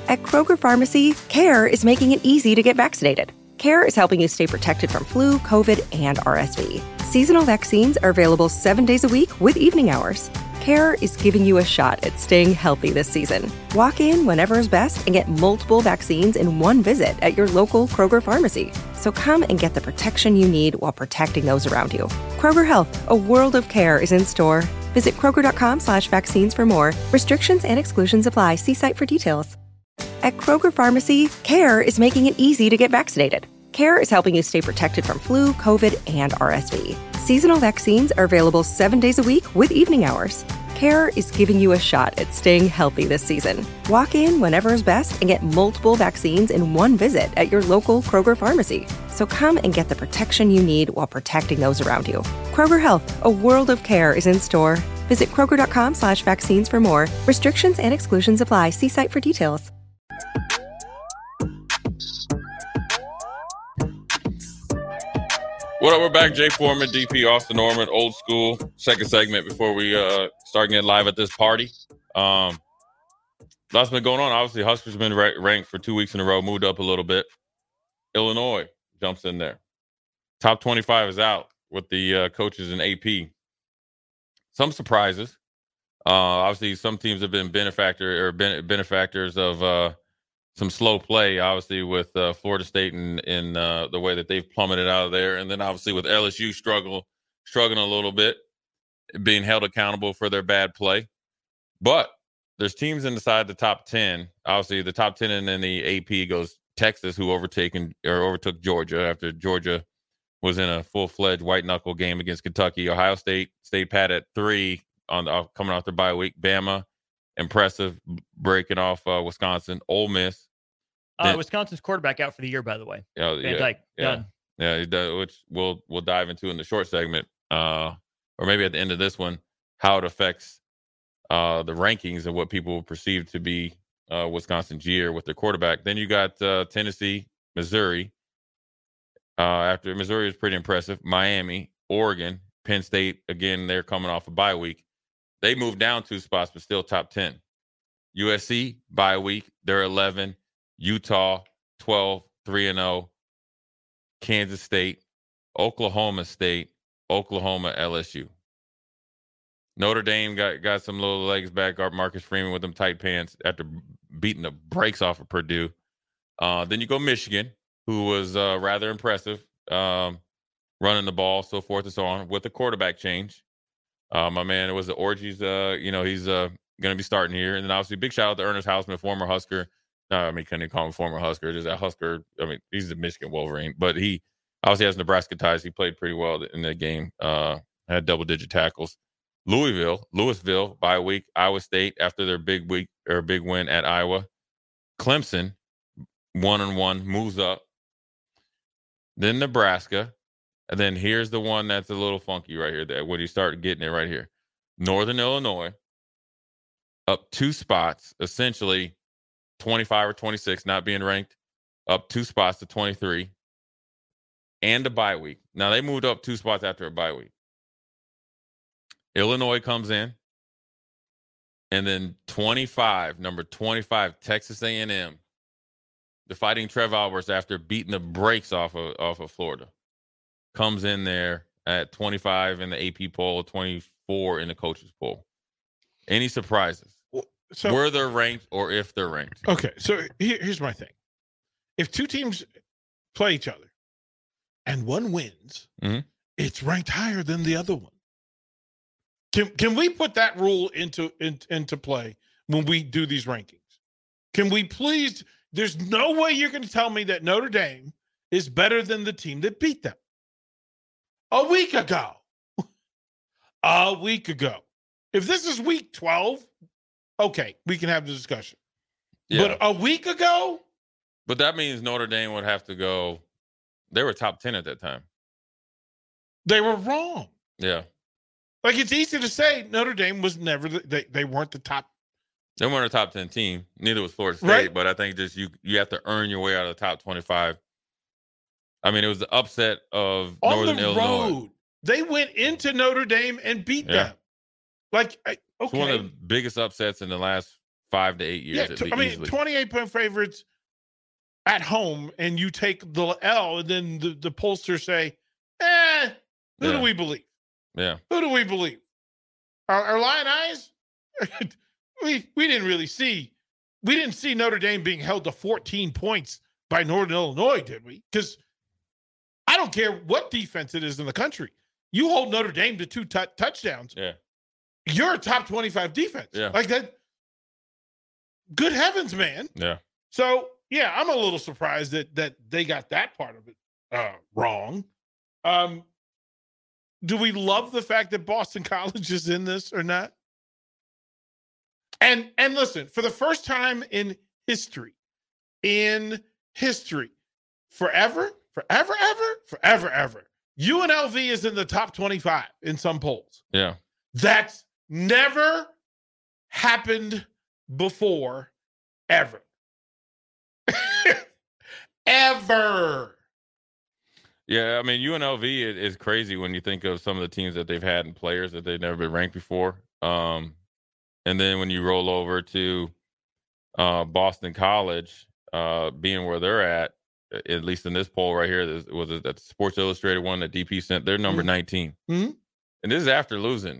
At Kroger Pharmacy, CARE is making it easy to get vaccinated. CARE is helping you stay protected from flu, COVID, and RSV. Seasonal vaccines are available 7 days a week with evening hours. CARE is giving you a shot at staying healthy this season. Walk in whenever is best and get multiple vaccines in one visit at your local Kroger Pharmacy. So come and get the protection you need while protecting those around you. Kroger Health, a world of care is in store. Visit Kroger.com/vaccines for more. Restrictions and exclusions apply. See site for details. At Kroger Pharmacy, CARE is making it easy to get vaccinated. CARE is helping you stay protected from flu, COVID, and RSV. Seasonal vaccines are available 7 days a week with evening hours. CARE is giving you a shot at staying healthy this season. Walk in whenever is best and get multiple vaccines in one visit at your local Kroger Pharmacy. So come and get the protection you need while protecting those around you. Kroger Health, a world of care is in store. Visit Kroger.com/vaccines for more. Restrictions and exclusions apply. See site for details. What up? We're back. Jay Foreman, DP, Austin Norman, old school. Second segment before we start getting live at this party. Lots been going on. Obviously, Huskers have been ranked for 2 weeks in a row, moved up a little bit. Illinois jumps in there. Top 25 is out with the coaches in AP. Some surprises. Obviously, some teams have been benefactors of some slow play, obviously, with Florida State and the way that they've plummeted out of there. And then, obviously, with LSU struggling a little bit, being held accountable for their bad play. But there's teams inside the top 10. Obviously, the top 10 and then the AP goes Texas, who overtook Georgia after Georgia was in a full-fledged white-knuckle game against Kentucky. Ohio State stayed pat at 3 coming off their bye week. Bama, impressive, breaking off Wisconsin. Ole Miss. Wisconsin's quarterback out for the year, by the way. Van Dyke, done. Yeah, which we'll dive into in the short segment, or maybe at the end of this one, how it affects the rankings and what people perceive to be Wisconsin's year with their quarterback. Then you got Tennessee, Missouri. After Missouri is pretty impressive. Miami, Oregon, Penn State, again, they're coming off a bye week. They moved down 2 spots, but still top 10. USC, bye week, they're 11. Utah, 12, 3-0. Kansas State, Oklahoma State, Oklahoma, LSU. Notre Dame got some little legs back. Marcus Freeman with them tight pants after beating the brakes off of Purdue. Then you go Michigan, who was rather impressive, running the ball, so forth and so on, with the quarterback change. My man, it was the Orgies. He's going to be starting here. And then obviously, big shout out to Ernest Hausman, former Husker. Couldn't even call him former Husker. Just a Husker. I mean, he's a Michigan Wolverine, but he obviously has Nebraska ties. He played pretty well in that game. Had double-digit tackles. Louisville, bye week. Iowa State after their big win at Iowa. Clemson, 1-1, moves up. Then Nebraska. And then here's the one that's a little funky right here. That when you start getting it right here. Northern Illinois, up 2 spots, essentially 25 or 26, not being ranked, up 2 spots to 23, and a bye week. Now, they moved up 2 spots after a bye week. Illinois comes in, and then number 25, Texas A&M, the Fighting Trev Alberts after beating the brakes off of Florida, comes in there at 25 in the AP poll, 24 in the coaches poll. Any surprises? So, were they ranked or if they're ranked? Okay, so here's my thing. If 2 teams play each other and one wins, it's ranked higher than the other one. Can we put that rule into play when we do these rankings? Can we please? There's no way you're going to tell me that Notre Dame is better than the team that beat them a week ago. If this is week 12, okay, we can have the discussion. Yeah. But a week ago? But that means Notre Dame would have to go. They were top 10 at that time. They were wrong. Yeah. Like, it's easy to say Notre Dame was never, they weren't the top. They weren't a top 10 team. Neither was Florida State. Right? But I think just you have to earn your way out of the top 25. I mean, it was the upset of Northern Illinois. On the road. They went into Notre Dame and beat them. Like, okay. It's one of the biggest upsets in the last 5 to 8 years. Yeah, 28-point favorites at home, and you take the L, and then the pollsters say, who do we believe? Yeah. Who do we believe? Our Lion Eyes? we didn't really see. We didn't see Notre Dame being held to 14 points by Northern Illinois, did we? Because I don't care what defense it is in the country. You hold Notre Dame to 2 touchdowns. Yeah. You're a top 25 defense. Yeah. Like that. Good heavens, man. Yeah. So, yeah, I'm a little surprised that they got that part of it wrong. Do we love the fact that Boston College is in this or not? And listen, for the first time in history, forever, UNLV is in the top 25 in some polls. Yeah. That's never happened before, ever. Ever. Yeah, I mean, UNLV is crazy when you think of some of the teams that they've had and players that they've never been ranked before. And then when you roll over to Boston College, being where they're at least in this poll right here, that Sports Illustrated one that DP sent, they're number 19. Mm-hmm. And this is after losing.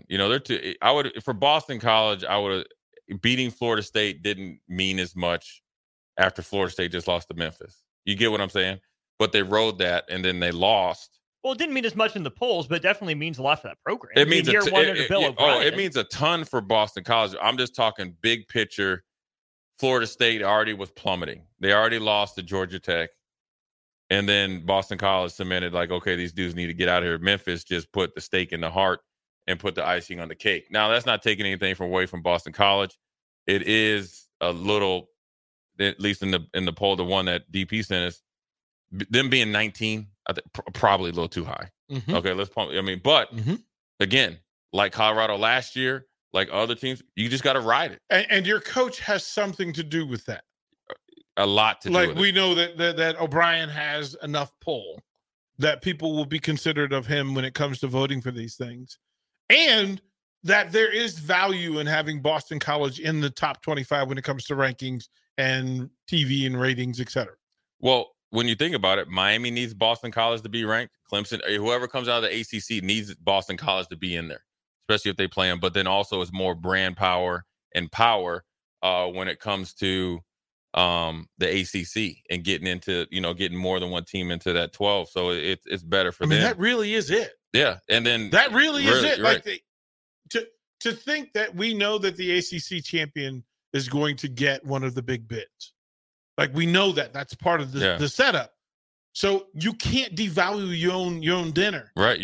For Boston College, beating Florida State didn't mean as much after Florida State just lost to Memphis. You get what I'm saying? But they rode that, and then they lost. Well, it didn't mean as much in the polls, but it definitely means a lot for that program. It means year one under Bill O'Brien. It means a ton for Boston College. I'm just talking big picture. Florida State already was plummeting. They already lost to Georgia Tech. And then Boston College cemented, like, okay, these dudes need to get out of here. Memphis just put the stake in the heart and put the icing on the cake. Now, that's not taking anything away from Boston College. It is a little, at least in the poll, the one that DP sent us, them being 19, I think probably a little too high. Mm-hmm. Okay, let's pump. I mean, but again, like Colorado last year, like other teams, you just got to ride it. And your coach has something to do with that. A lot to do with it. Like we know that O'Brien has enough pull that people will be considerate of him when it comes to voting for these things. And that there is value in having Boston College in the top 25 when it comes to rankings and TV and ratings, et cetera. Well, when you think about it, Miami needs Boston College to be ranked. Clemson, whoever comes out of the ACC needs Boston College to be in there, especially if they play them. But then also it's more brand power and power when it comes to the ACC and getting more than one team into that 12. So it's better for them. That really is it. Yeah. And then that really is it. Right. Like to think that we know that the ACC champion is going to get one of the big bids. Like we know that's part of the setup. So you can't devalue your own dinner. Right.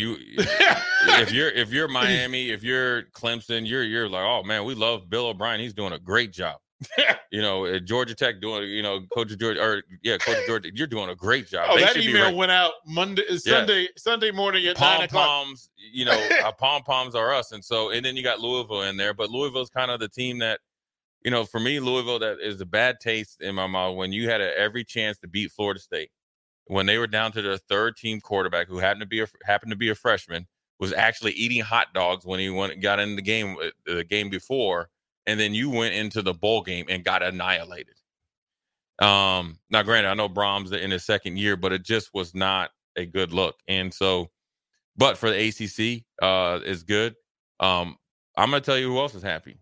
If you're Miami, if you're Clemson, you're like, oh man, we love Bill O'Brien. He's doing a great job. Georgia Tech doing, Coach Georgia, you're doing a great job. Oh, that email went out Sunday morning at 9 o'clock. Pom-poms are us. And then you got Louisville in there, but Louisville's kind of the team that, for me, Louisville, that is a bad taste in my mouth when you had every chance to beat Florida State. When they were down to their third team quarterback, who happened to be a freshman, was actually eating hot dogs when he got in the game before. And then you went into the bowl game and got annihilated. Now, granted, I know Brahms in his second year, but it just was not a good look. And so, but for the ACC, is good. I'm going to tell you who else is happy.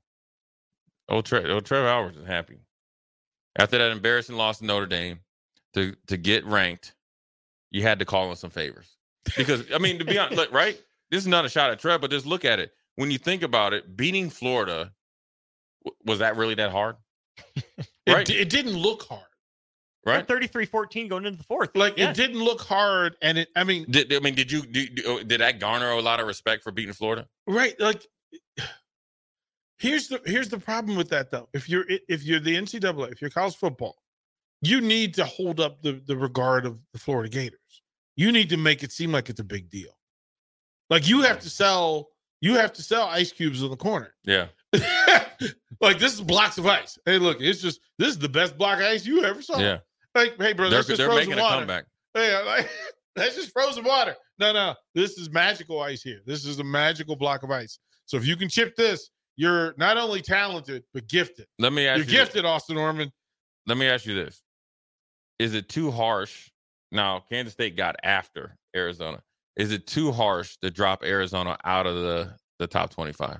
Trevor Alvarez is happy. After that embarrassing loss to Notre Dame, to get ranked, you had to call in some favors. Because, to be honest, look, right? This is not a shot at Trev, but just look at it. When you think about it, beating Florida, was that really that hard? Right? It didn't look hard. Right? 33-14 going into the fourth. It didn't look hard. And did that garner a lot of respect for beating Florida? Right. Like, here's the problem with that though. If you're the NCAA, if you're college football, you need to hold up the regard of the Florida Gators. You need to make it seem like it's a big deal. Like you have to sell ice cubes on the corner. Yeah. Like this is blocks of ice. Hey, look, this is the best block of ice you ever saw. Yeah. Like, hey, bro, that's just frozen water. They're making a comeback. Hey, that's just frozen water. No, this is magical ice here. This is a magical block of ice. So if you can chip this, you're not only talented but gifted. Let me ask You're gifted, Austin Orman. Let me ask you this: is it too harsh? Now, Kansas State got after Arizona. Is it too harsh to drop Arizona out of the top 25?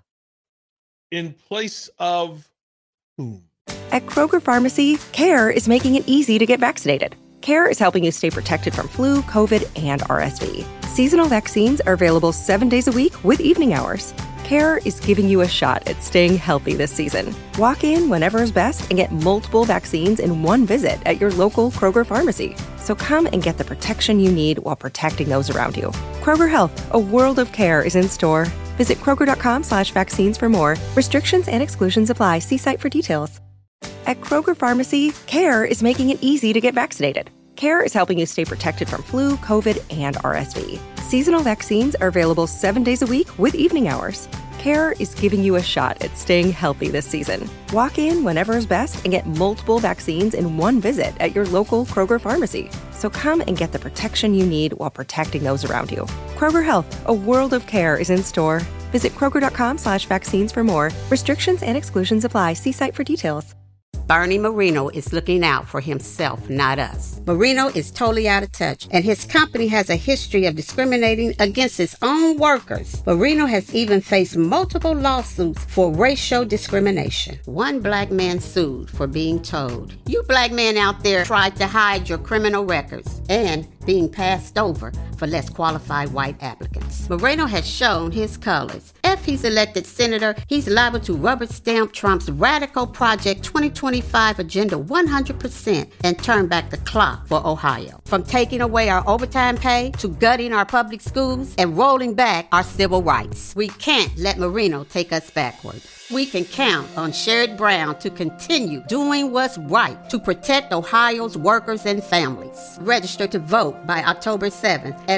In place of whom? At Kroger Pharmacy, CARE is making it easy to get vaccinated. CARE is helping you stay protected from flu, COVID, and RSV. Seasonal vaccines are available 7 days a week with evening hours. CARE is giving you a shot at staying healthy this season. Walk in whenever is best and get multiple vaccines in one visit at your local Kroger Pharmacy. So come and get the protection you need while protecting those around you. Kroger Health, a world of care is in store. Visit Kroger.com/vaccines for more. Restrictions and exclusions apply. See site for details. At Kroger Pharmacy, CARE is making it easy to get vaccinated. CARE is helping you stay protected from flu, COVID, and RSV. Seasonal vaccines are available 7 days a week with evening hours. CARE is giving you a shot at staying healthy this season. Walk in whenever is best and get multiple vaccines in one visit at your local Kroger Pharmacy. So come and get the protection you need while protecting those around you. Kroger Health, a world of care is in store. Visit Kroger.com/vaccines for more. Restrictions and exclusions apply. See site for details. Bernie Marino is looking out for himself, not us. Marino is totally out of touch, and his company has a history of discriminating against its own workers. Marino has even faced multiple lawsuits for racial discrimination. One black man sued for being told, "You black men out there tried to hide your criminal records," and being passed over for less qualified white applicants. Moreno has shown his colors. If he's elected senator, he's liable to rubber stamp Trump's radical Project 2025 agenda 100% and turn back the clock for Ohio. From taking away our overtime pay to gutting our public schools and rolling back our civil rights. We can't let Marino take us backward. We can count on Sherrod Brown to continue doing what's right to protect Ohio's workers and families. Register to vote by October 7th at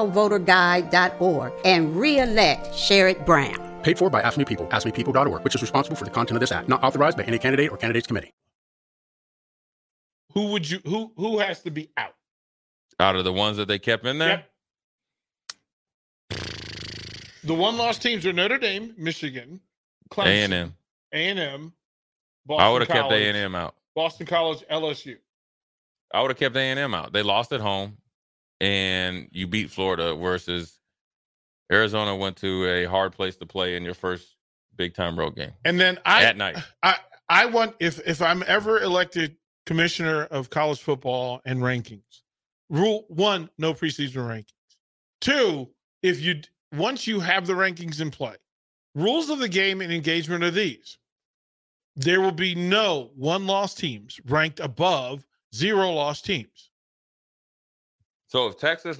ohiovoterguide.org and re-elect Sherrod Brown. Paid for by Ask Me People, askmepeople.org, which is responsible for the content of this act. Not authorized by any candidate or candidates committee. Who has to be out? Out of the ones that they kept in there? Yep. The one-loss teams are Notre Dame, Michigan, Clemson, A&M, Boston I would have kept College, A&M out. Boston College, LSU. I would have kept A&M out. They lost at home, and you beat Florida versus Arizona went to a hard place to play in your first big-time road game. And then at night. I want, if I'm ever elected commissioner of college football and rankings, rule one, no preseason rankings. Two, once you have the rankings in play, rules of the game and engagement are these. There will be no one-loss teams ranked above zero-loss teams. So if Texas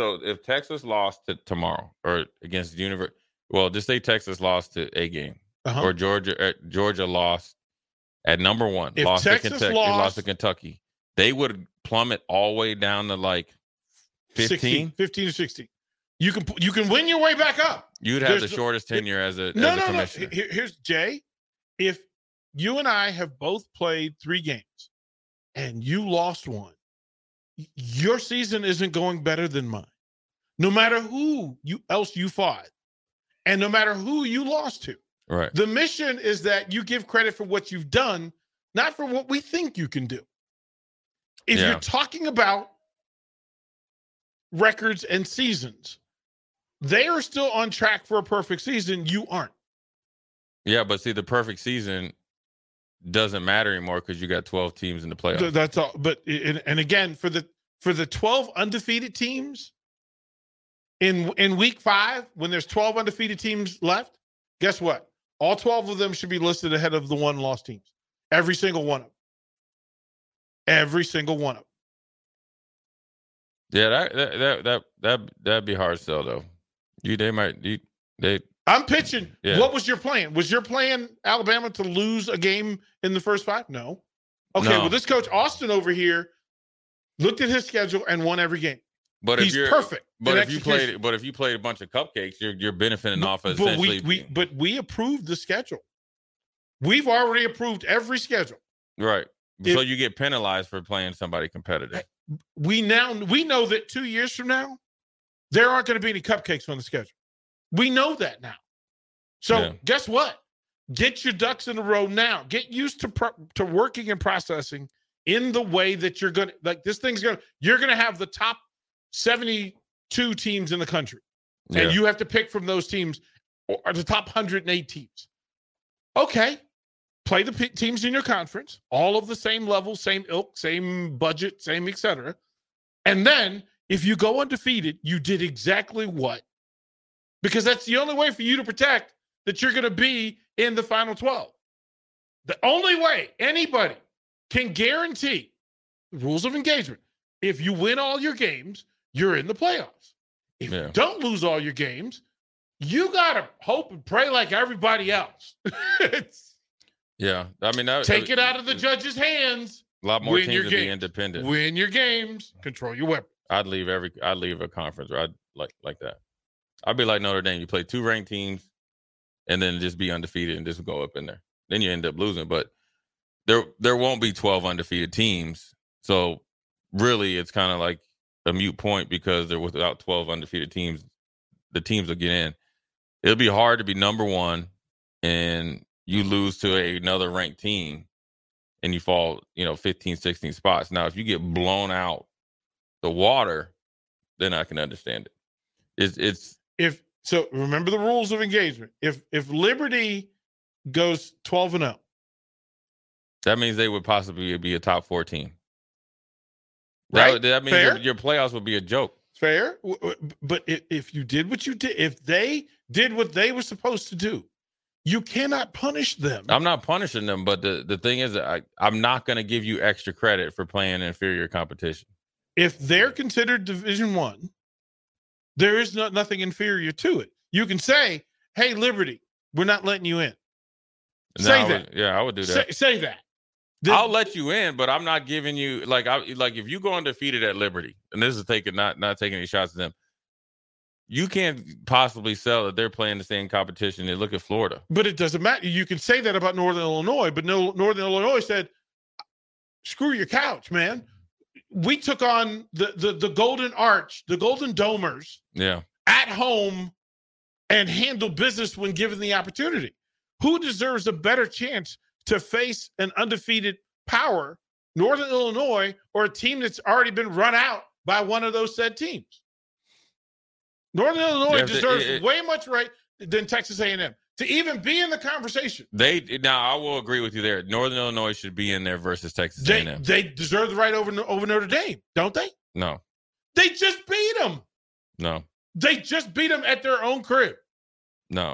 lost to tomorrow or against the University, well, just say Texas lost to a game, or Georgia lost at number one, lost to Kentucky, they would plummet all the way down to like 15 to 16. You can win your way back up. You'd have the shortest tenure as a commissioner. No. Here's Jay. If you and I have both played 3 games and you lost one, your season isn't going better than mine. No matter who else you fought, and no matter who you lost to. Right. The mission is that you give credit for what you've done, not for what we think you can do. If you're talking about records and seasons, they are still on track for a perfect season. You aren't. Yeah, but see, the perfect season doesn't matter anymore because you got 12 teams in the playoffs. That's all. But and again, for the 12 undefeated teams in week 5, when there's 12 undefeated teams left, guess what? All 12 of them should be listed ahead of the one-loss teams. Every single one of them. Every single one of them. Yeah, that'd be hard to sell though. I'm pitching. Yeah. What was your plan? Was your plan Alabama to lose a game in the first 5? No. Okay, No. well, this coach Austin over here looked at his schedule and won every game. But he's perfect. But if you played a bunch of cupcakes, you're benefiting off of essentially. But we approved the schedule. We've already approved every schedule. Right. So you get penalized for playing somebody competitive. We know that 2 years from now, there aren't going to be any cupcakes on the schedule. We know that now. So guess what? Get your ducks in a row now. Get used to working and processing in the way that you're going to, like this thing's going to, you're going to have the top 72 teams in the country. Yeah. And you have to pick from those teams or the top 108 teams. Okay. Play the teams in your conference, all of the same level, same ilk, same budget, same et cetera. And then if you go undefeated, you did exactly what? Because that's the only way for you to protect that you're going to be in the final 12. The only way anybody can guarantee the rules of engagement, if you win all your games, you're in the playoffs. If you don't lose all your games, you got to hope and pray like everybody else. I mean, take it out of the judge's hands. A lot more teams would be independent. Win your games. Control your weapons. I'd leave a conference, or I'd like that. I'd be like Notre Dame. You play 2 ranked teams, and then just be undefeated and just go up in there. Then you end up losing. But there won't be 12 undefeated teams. So really, it's kind of like a moot point because they're without 12 undefeated teams. The teams will get in. It'll be hard to be number 1 and you lose to another ranked team and you fall, 15, 16 spots. Now, if you get blown out the water, then I can understand it. So remember the rules of engagement. If Liberty goes 12-0, that means they would possibly be a top 4 team. Right? That means your playoffs would be a joke. Fair. But if you did what you did, if they did what they were supposed to do, you cannot punish them. I'm not punishing them, but the thing is, I'm not going to give you extra credit for playing inferior competition. If they're considered Division I, there is nothing inferior to it. You can say, hey, Liberty, we're not letting you in. Say that. I would do that. Say that. I'll let you in, but I'm not giving you like if you go undefeated at Liberty, and this is not taking any shots at them. You can't possibly sell that they're playing the same competition. And look at Florida. But it doesn't matter. You can say that about Northern Illinois, but Northern Illinois said, screw your couch, man. We took on the Golden Arch, the Golden Domers at home and handled business when given the opportunity. Who deserves a better chance to face an undefeated power, Northern Illinois, or a team that's already been run out by one of those said teams? Northern Illinois deserves way much right than Texas A&M to even be in the conversation. I will agree with you there. Northern Illinois should be in there versus Texas A&M. They deserve the right over Notre Dame, don't they? No. They just beat them. No. They just beat them at their own crib. No.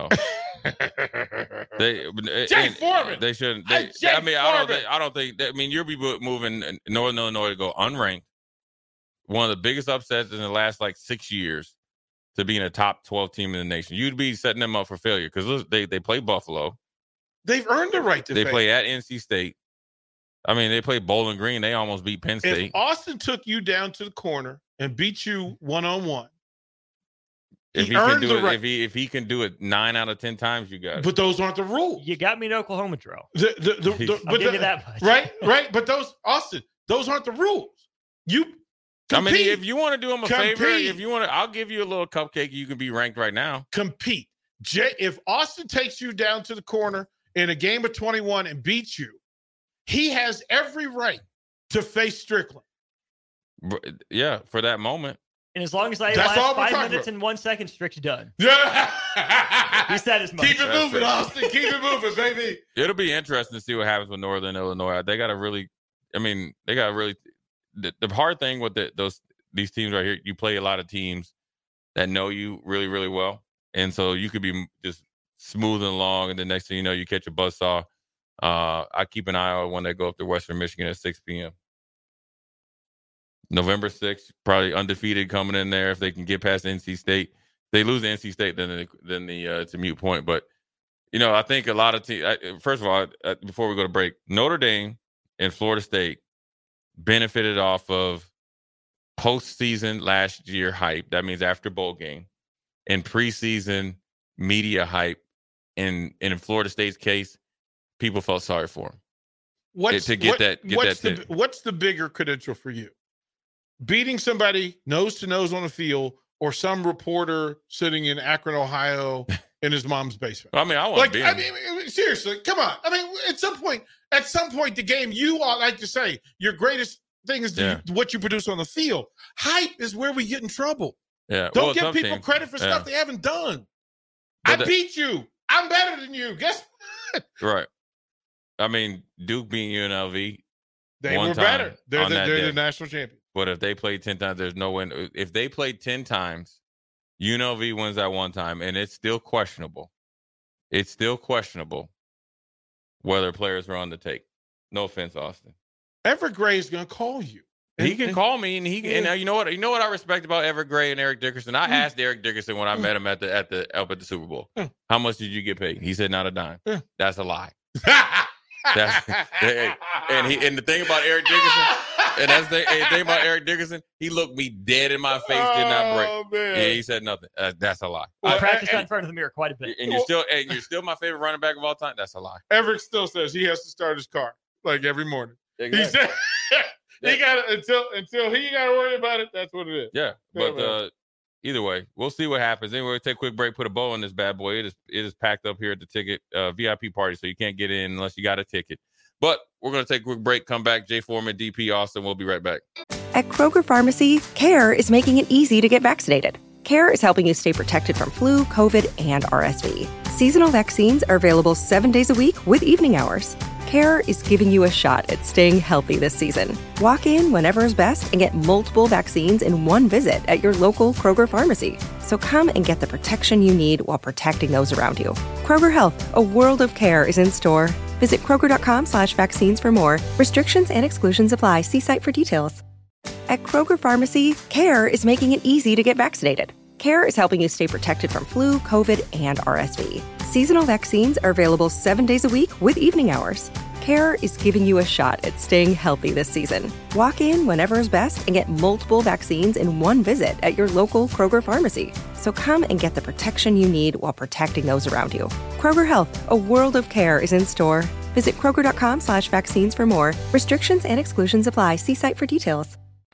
Jay Foreman. They shouldn't. I don't think. You'll be moving Northern Illinois to go unranked. One of the biggest upsets in the last 6 years to be in a top 12 team in the nation. You'd be setting them up for failure because they play Buffalo. They've earned the right to They play at NC State. They play Bowling Green. They almost beat Penn State. If Austin took you down to the corner and beat you one-on-one, if he can do it 9 out of 10 times, you got it. But those aren't the rules. You got me in Oklahoma drill. I'll give you that much. Right. But those aren't the rules. You compete. If you want to do him a favor, I'll give you a little cupcake. You can be ranked right now. Compete. If Austin takes you down to the corner in a game of 21 and beats you, he has every right to face Strickland. Yeah, for that moment. And as long as I last 5 minutes and 1 second, Strick's done. Yeah. He said as much. Keep it moving, Austin. Keep it moving, baby. It'll be interesting to see what happens with Northern Illinois. The hard thing with these teams right here, you play a lot of teams that know you really, really well. And so you could be just smoothing along, and the next thing you know, you catch a buzzsaw. I keep an eye on when they go up to Western Michigan at 6 p.m. November 6th, probably undefeated coming in there if they can get past NC State. If they lose to NC State, then it's a moot point. But, I think a lot of teams, first of all, before we go to break, Notre Dame and Florida State benefited off of postseason last year hype. That means after bowl game, and preseason media hype. And in Florida State's case, people felt sorry for him. What's the bigger credential for you? Beating somebody nose to nose on the field, or some reporter sitting in Akron, Ohio, in his mom's basement. I mean, I want to be. I mean, seriously, come on. I mean, at some point, the game, you all like to say your greatest thing is what you produce on the field. Hype is where we get in trouble. Yeah. Don't give people credit for stuff they haven't done. I beat you. I'm better than you. Guess what? Right. I mean, Duke beat UNLV. They were better. They're the national champion. But if they played 10 times, there's no win. If they played 10 times, UNLV wins that one time, and it's still questionable. It's still questionable whether players are on the take. No offense, Austin. Everett Gray is going to call you. He can call me, and you know what? You know what I respect about Everett Gray and Eric Dickerson. I asked Eric Dickerson when I met him up at the Super Bowl, how much did you get paid? He said not a dime. That's a lie. And the thing about Eric Dickerson, and that's the thing about Eric Dickerson, he looked me dead in my face, did not break. Man. Yeah, he said nothing. That's a lie. I practiced that in front of the mirror quite a bit. And you're still my favorite running back of all time. That's a lie. Everett still says he has to start his car like every morning. Exactly. He said he got until he got to worry about it. That's what it is. Yeah, but either way, we'll see what happens. Anyway, we'll take a quick break, put a bow on this bad boy. It is packed up here at the ticket VIP party, so you can't get in unless you got a ticket. But we're going to take a quick break, come back. Jay Foreman, DP Austin, we'll be right back. At Kroger Pharmacy, CARE is making it easy to get vaccinated. CARE is helping you stay protected from flu, COVID, and RSV. Seasonal vaccines are available 7 days a week with evening hours. CARE is giving you a shot at staying healthy this season. Walk in whenever is best and get multiple vaccines in one visit at your local Kroger pharmacy. So come and get the protection you need while protecting those around you. Kroger Health, a world of care is in store. Visit Kroger.com/vaccines for more. Restrictions and exclusions apply. See site for details. At Kroger Pharmacy, CARE is making it easy to get vaccinated. CARE is helping you stay protected from flu, COVID, and RSV. Seasonal vaccines are available 7 days a week with evening hours. CARE is giving you a shot at staying healthy this season. Walk in whenever is best and get multiple vaccines in one visit at your local Kroger pharmacy. So come and get the protection you need while protecting those around you. Kroger Health, a world of care is in store. Visit Kroger.com/vaccines for more. Restrictions and exclusions apply. See site for details.